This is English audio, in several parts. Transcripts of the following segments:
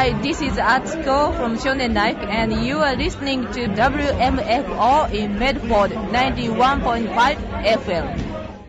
Hi, this is Atsuko from Shonen Life, and you are listening to WMFO in Medford 91.5 FM.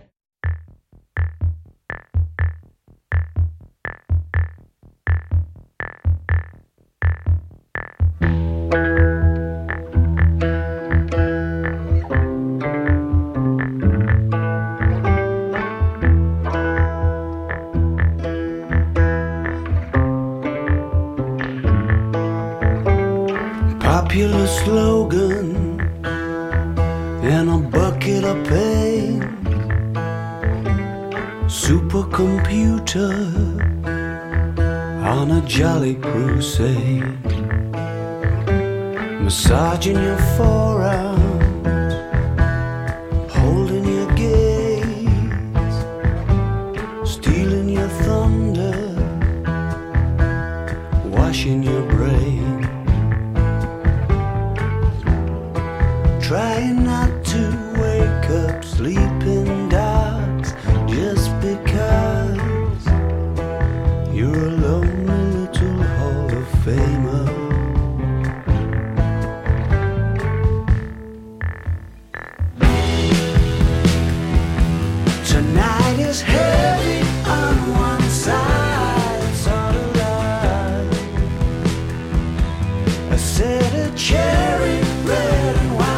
Popular slogan and a bucket of pain. Supercomputer on a jolly crusade. Massaging your forearms, holding your gaze, stealing your thunder, washing your brain. Trying not to wake up sleeping dogs just because you're a lonely little Hall of Famer. Tonight is heavy on one side, it's all alive. I said a cherry red and white.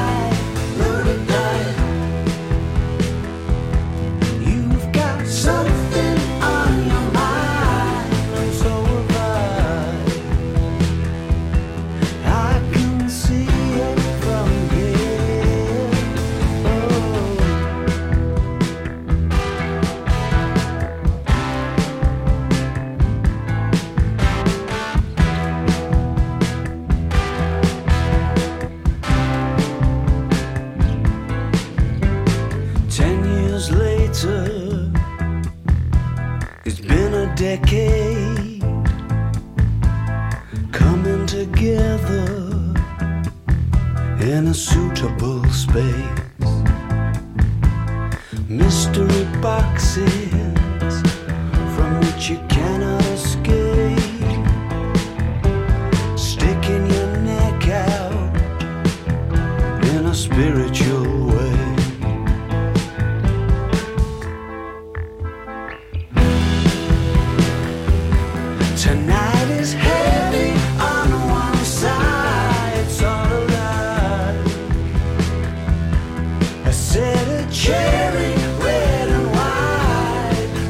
It's been a decade coming together in a suitable space. Mystery boxes from which you cannot escape, sticking your neck out in a spiritual way. Tonight is heavy on one side, it's all alive. I said a cherry red and white,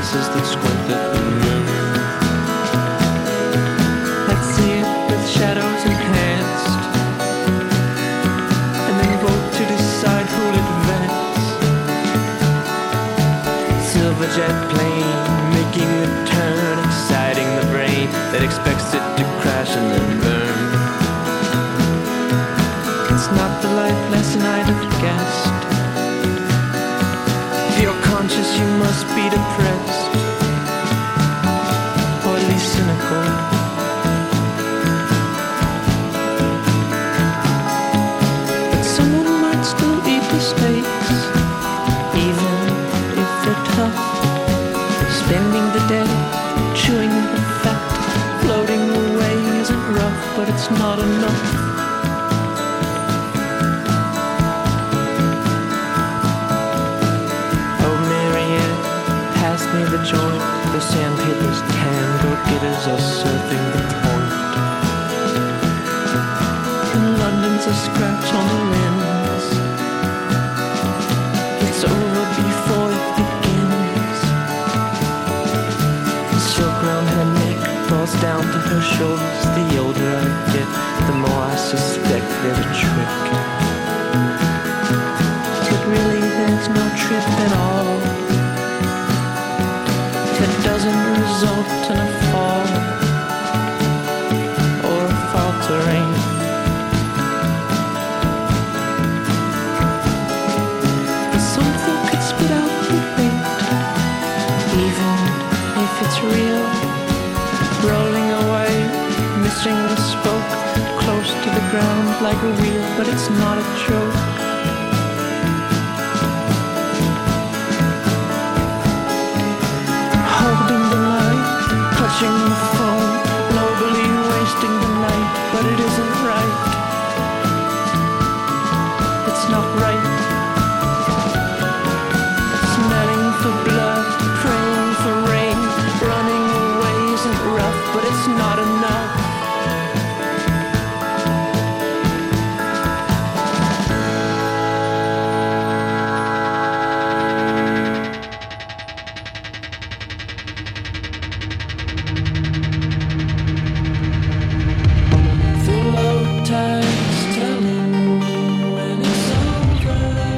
faces that squint at the moon. Let's see it with shadows enhanced, and then vote to decide who'll advance. Silver jet plane making a turn, exciting the brain that expects it to crash and then burn. It's not the life lesson I'd have guessed. If you're conscious, you must be depressed, or at least cynical. But someone might still eat the steaks, even if they're tough. Spending the day chewing the fat, floating away isn't rough, but it's not enough. Pass me the joint, the sandpaper's tan, go-getters are surfing the point. And London's a scratch on the lens. It's over before it begins. The silk round her neck falls down to her shoulders. The older I get, the more I suspect there's a trick. But really there's no trick at all. It doesn't result in a fall or a faltering. Something could spit out the bait, even if it's real. Rolling away, missing the spoke, close to the ground like a wheel, but it's not a joke. Holding the light, touching the phone, nobly wasting the night, but it isn't right. It's not right. Smelling for blood, praying for rain, running away isn't rough, but it's not enough. The low tide's telling me when it's over.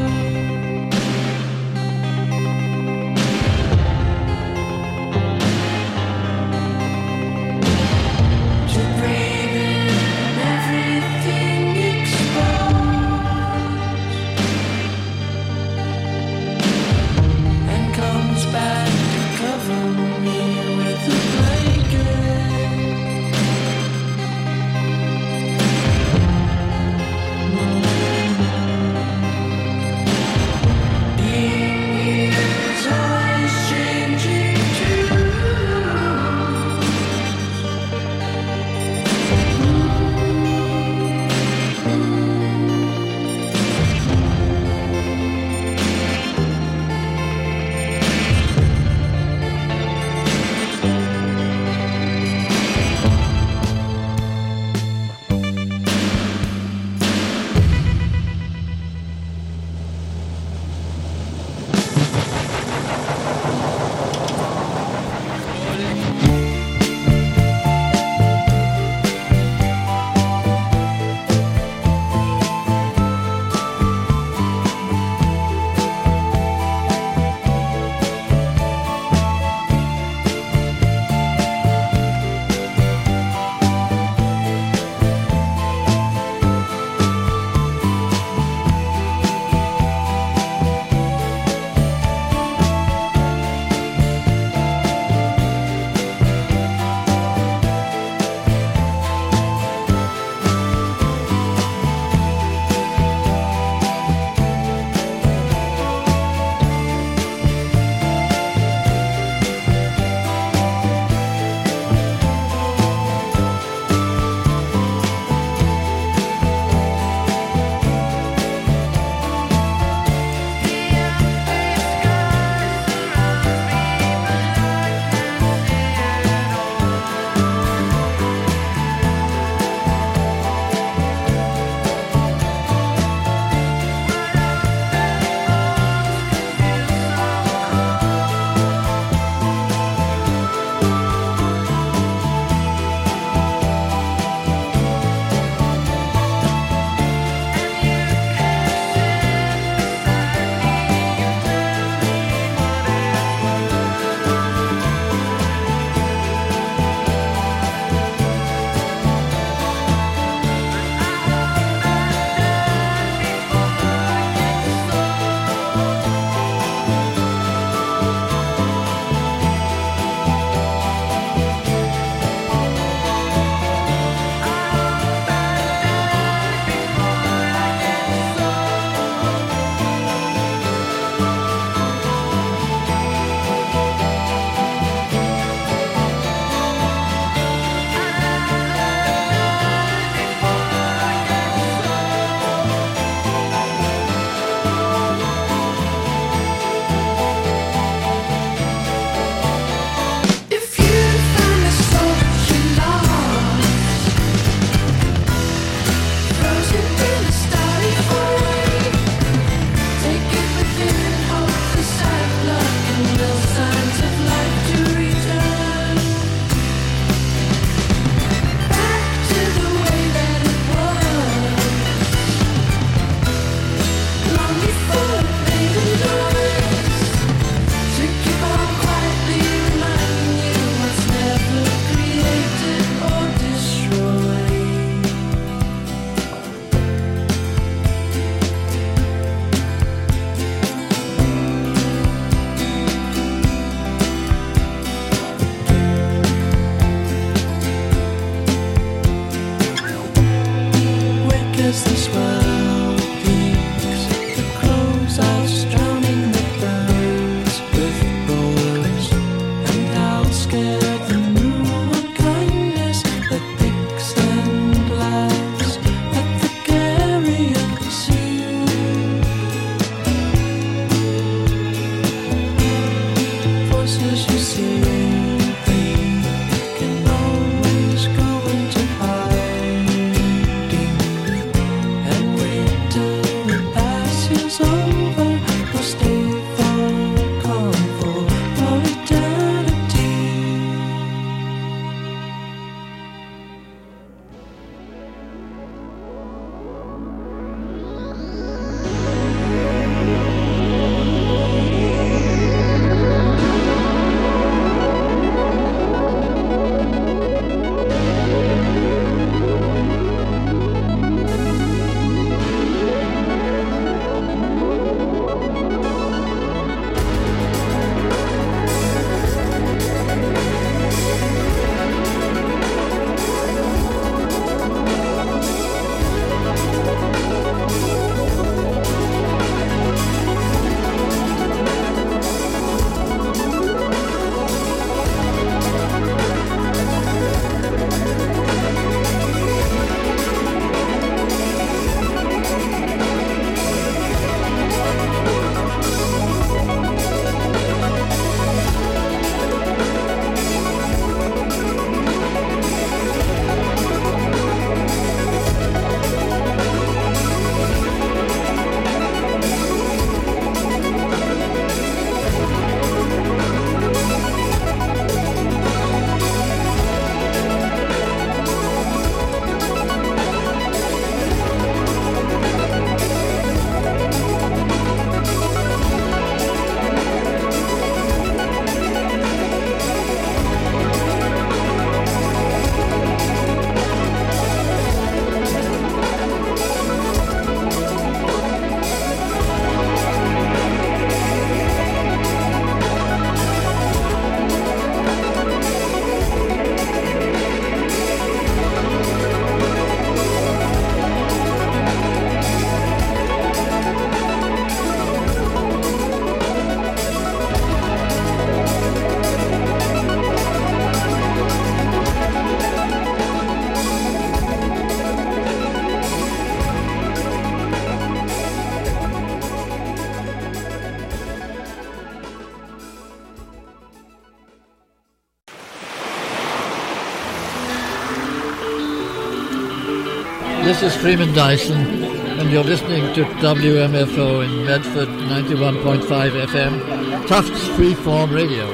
This is Freeman Dyson, and you're listening to WMFO in Medford, 91.5 FM, Tufts Freeform Radio.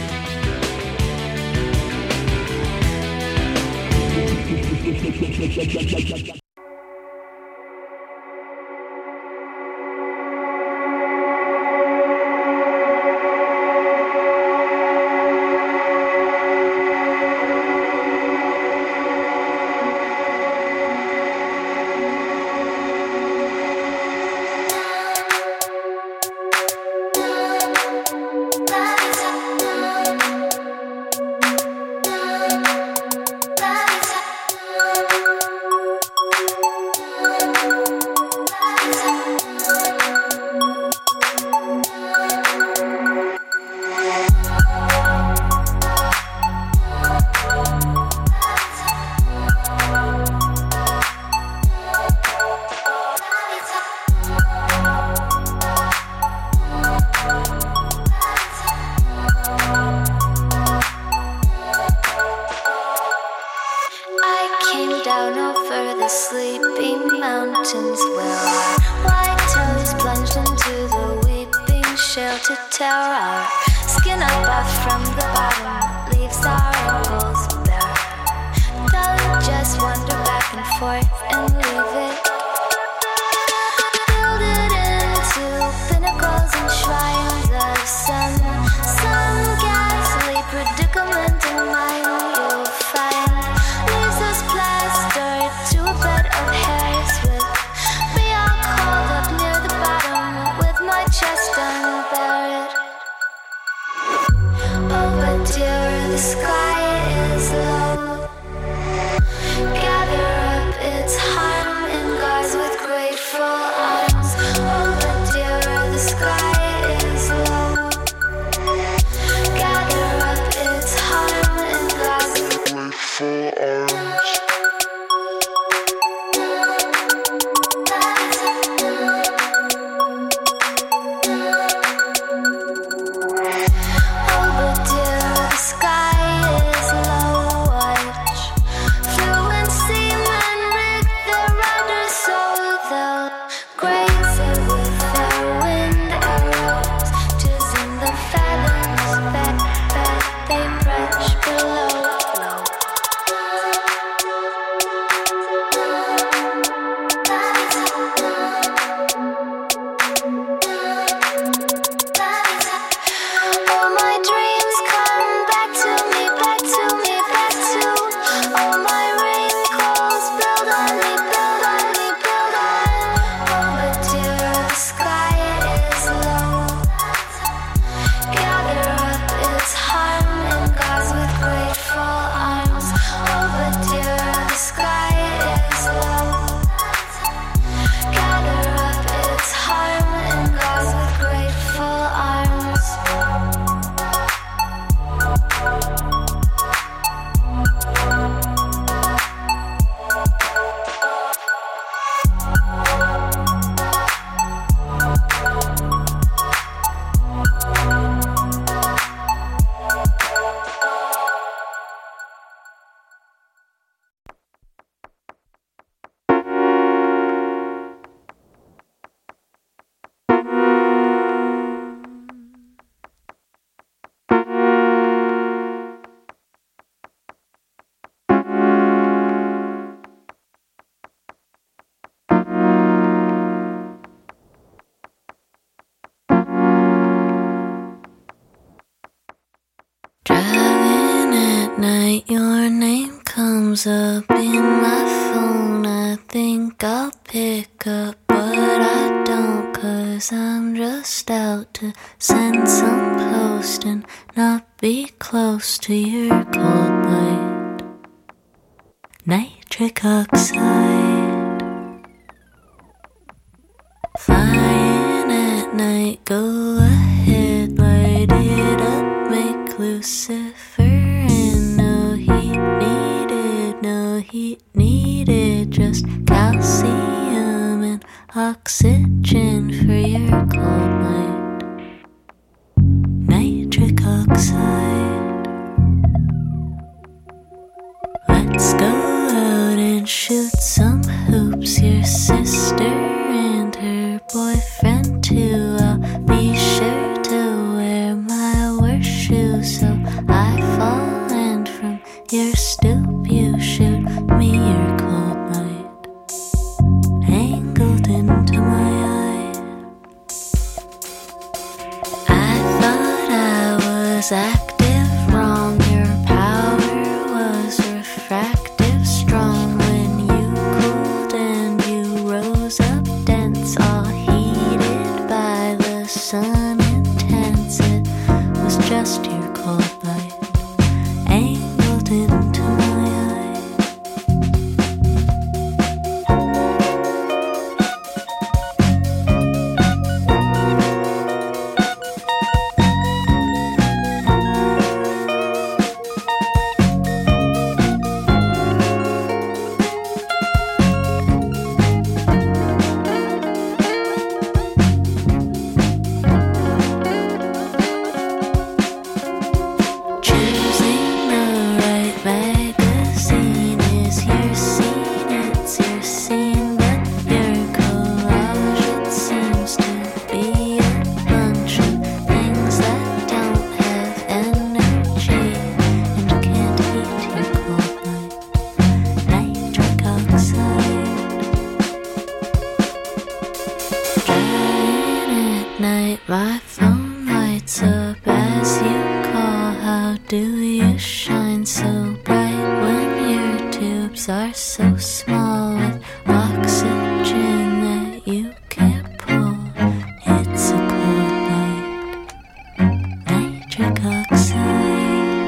Your name comes up in my phone. I think I'll pick up, but I don't, 'cause I'm just out to send some post and not be close to your cold light. Nitric oxide, flying at night. Go ahead, light it up, make Lucifer. No heat needed, just calcium and oxygen for your cold light. Nitric oxide. Let's go out and shoot some hoops. was active wrong. Your power was refractive strong. When you cooled and you rose up dense, all heated by the sun intense. It was just your cold light angled into my eye. Choosing the right magazine is your scene, it's your scene, but your collage, it seems to be a bunch of things that don't have energy and can't heat your cold night. Nitric oxide. Driving at night, my phone lights up as you call. How do you shine so bright when your tubes are so small with oxygen that you can't pull? It's a cold night. Nitric oxide.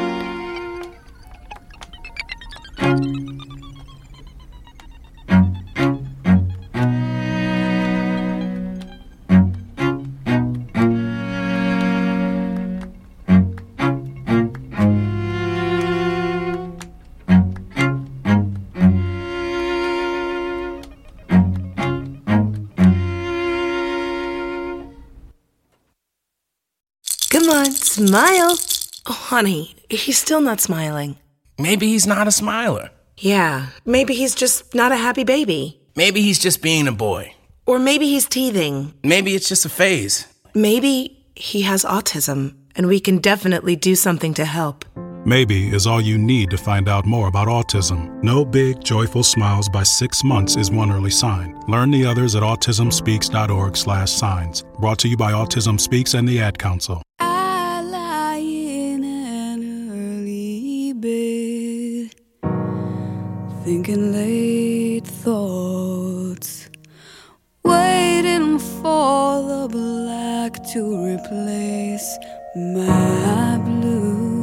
Come on, smile. Oh, honey, he's still not smiling. Maybe he's not a smiler. Yeah, maybe he's just not a happy baby. Maybe he's just being a boy. Or maybe he's teething. Maybe it's just a phase. Maybe he has autism, and we can definitely do something to help. Maybe is all you need to find out more about autism. No big, joyful smiles by 6 months is one early sign. Learn the others at autismspeaks.org/signs. Brought to you by Autism Speaks and the Ad Council. I lie in an early bed, thinking late thoughts, waiting for the black to replace my blue.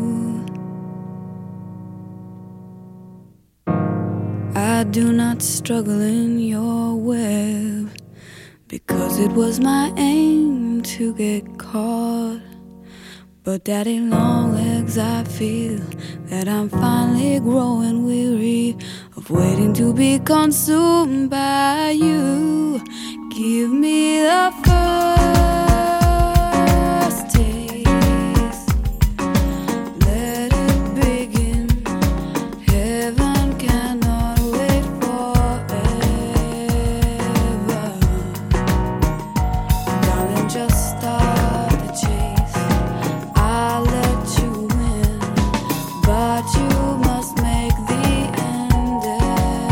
I do not struggle in your web, because it was my aim to get caught. But daddy long legs, I feel that I'm finally growing weary of waiting to be consumed by you. Give me the first taste, let it begin. Heaven cannot wait forever. Darling, just start the chase. I'll let you win, but you must make the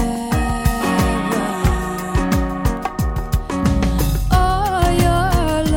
endeavor. Oh, your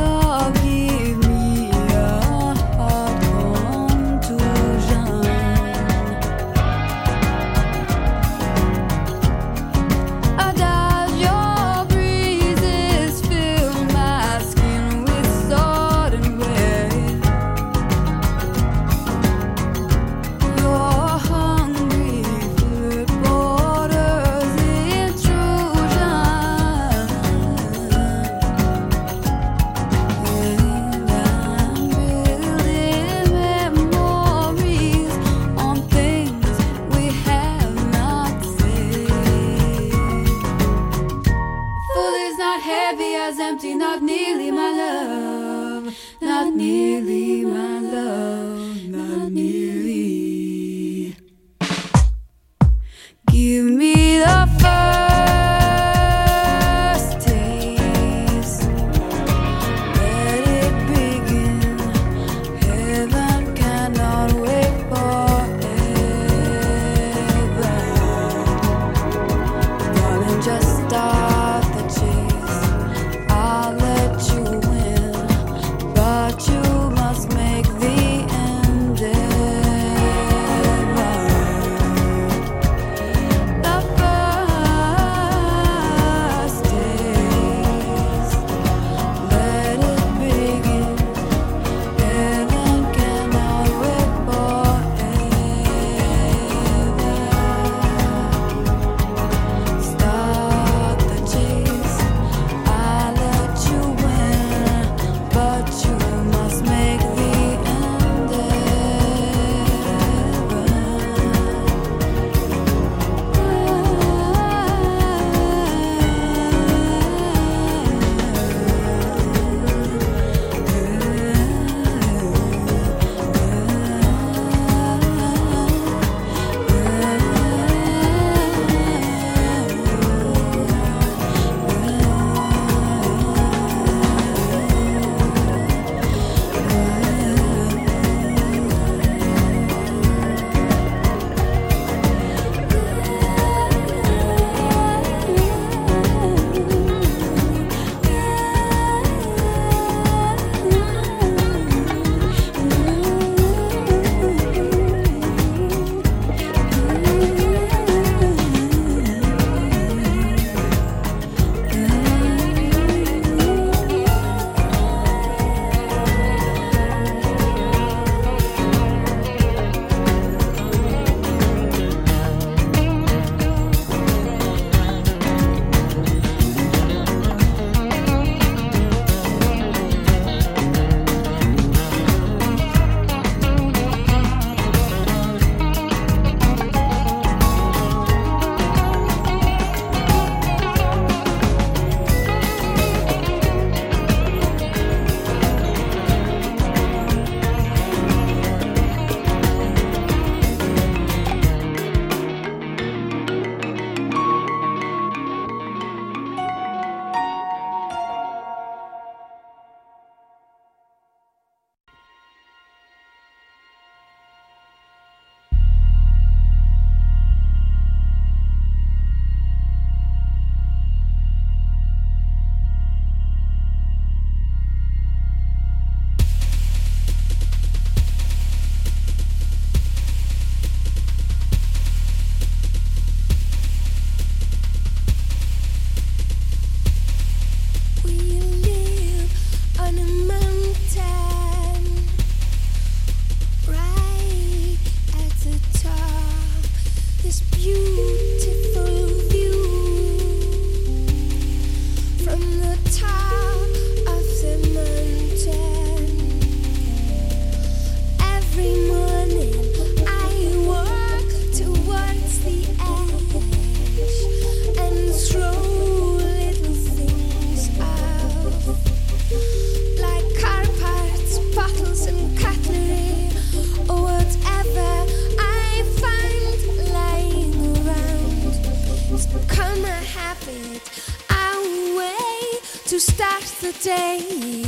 the day.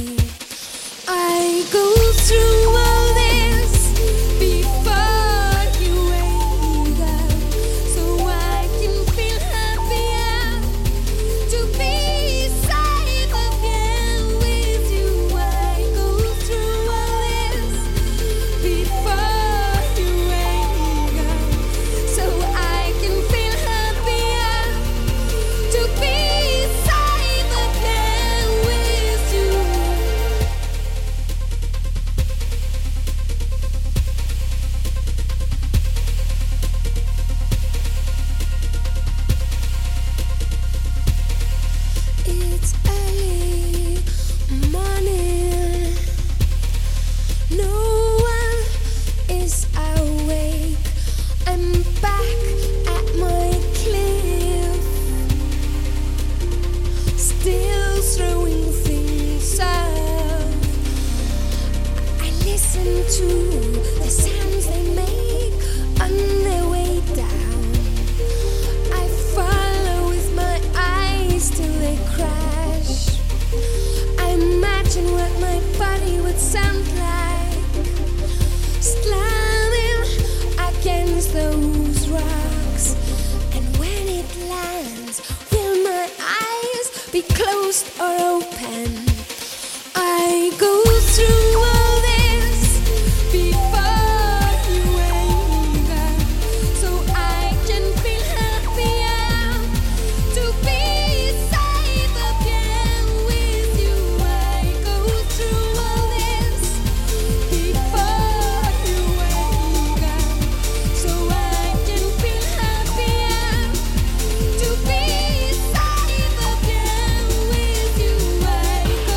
I go through all this before you wake up, so I can feel happier to be safe again with you. I go through all this before you wake up, so I can feel happier to be safe again with you. It's early morning. No one is awake. I'm back at my cliff, still throwing things up. I listen to the sounds they make on their way down. I follow with my eyes till they crash. I imagine what my body would sound like, slamming against those rocks. And when it lands, will my eyes be closed or open? I go through all this before you wake up, so I can feel happier to be safe again with you. I go through all this before you wake up, so I can feel happier to be safe again with you. I go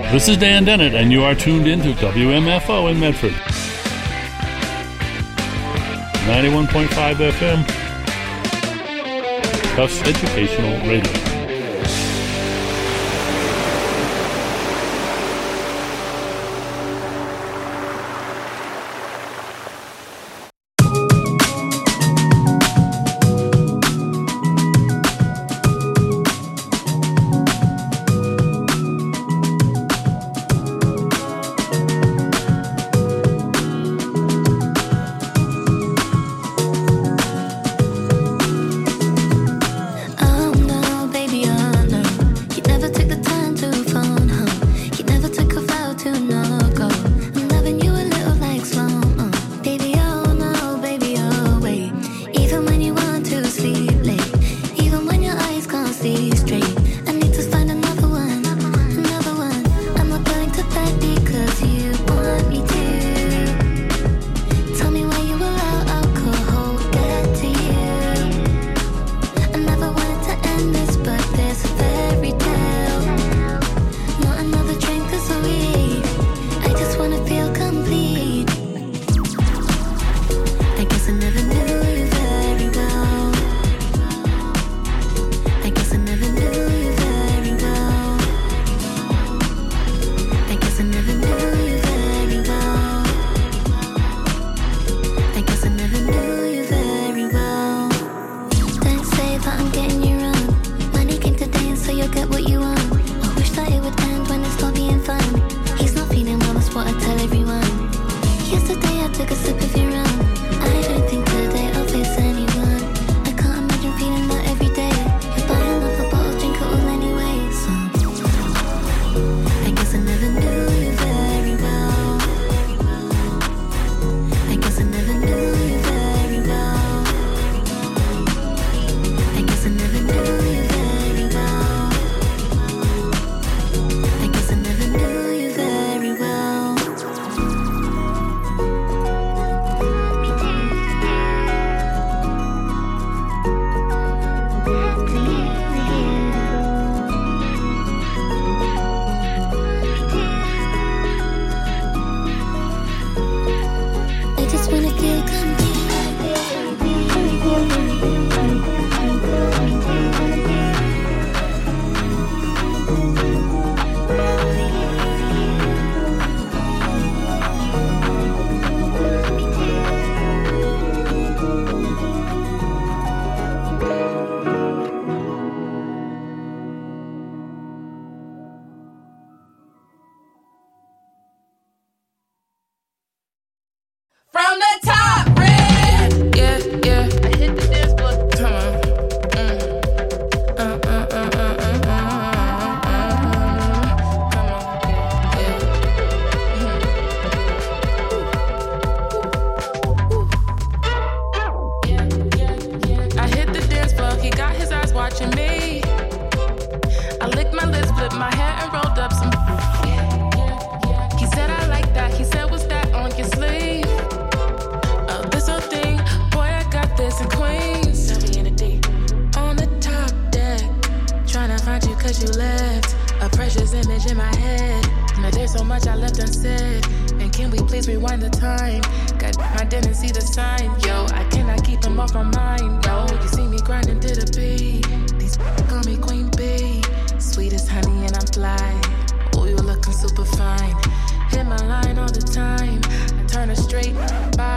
This is Dan Dennett, and you are tuned in to WMFO in Medford. 91.5 FM. Tufts Educational Radio.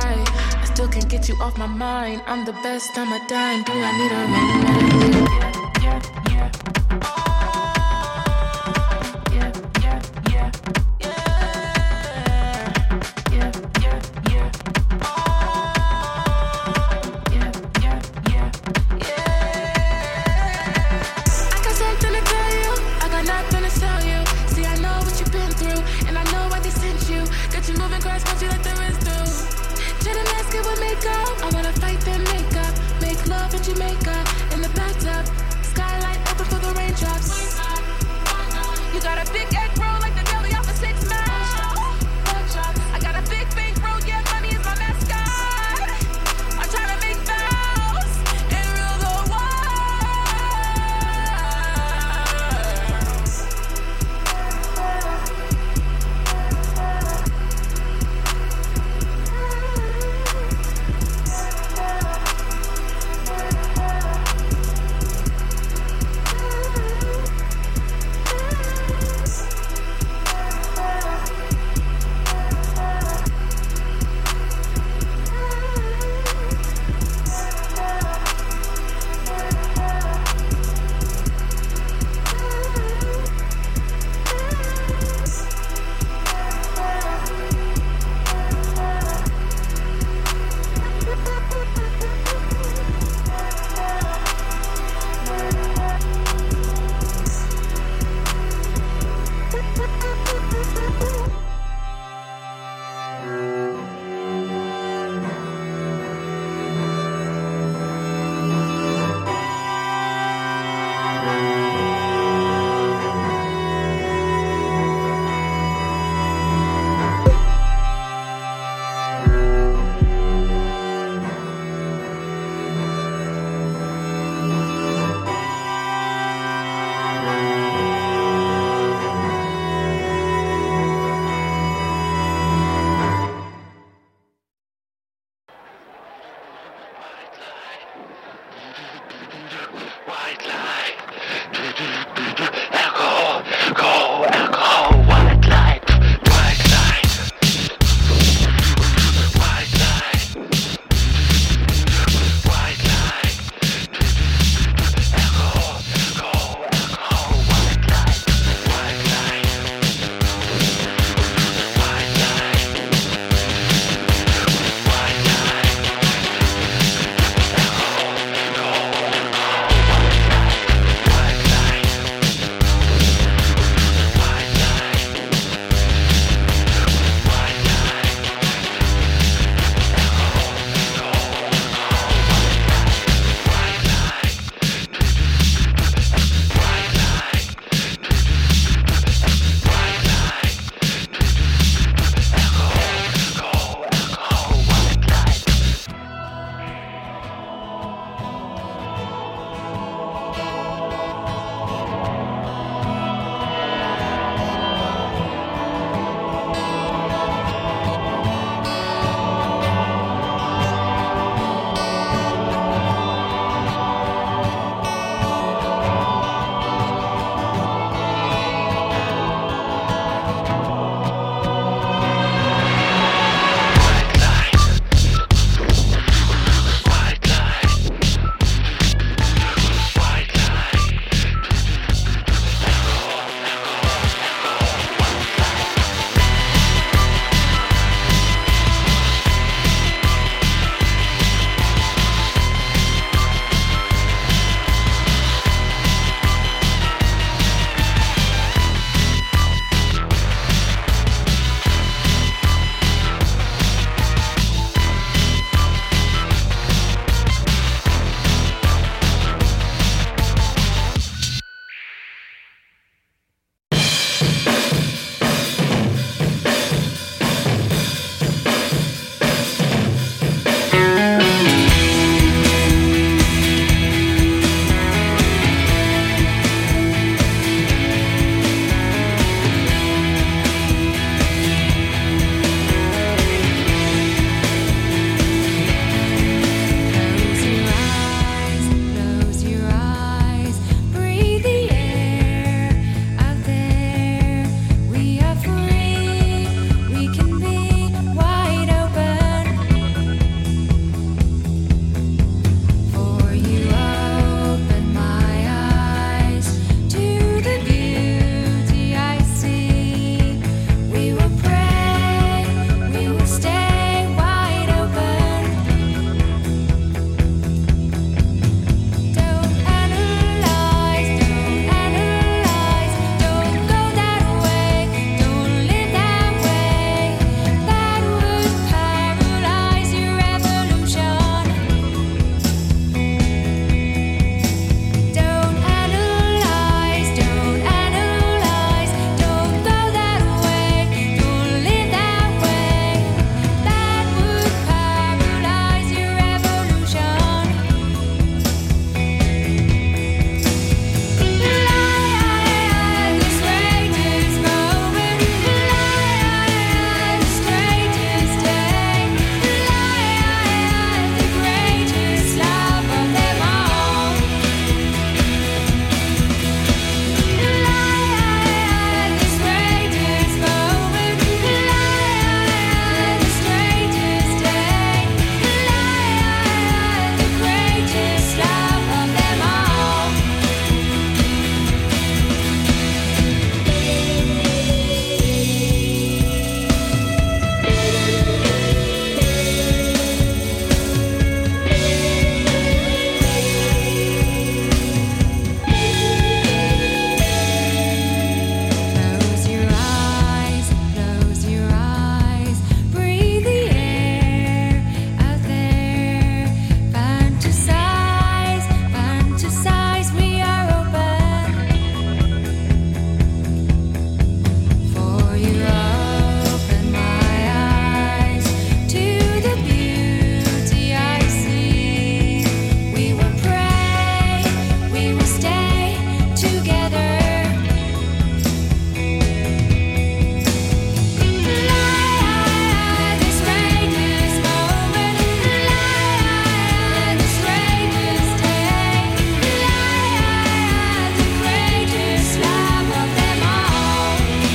Off my mind, I'm the best, I'm a dime. Do I need a remedy?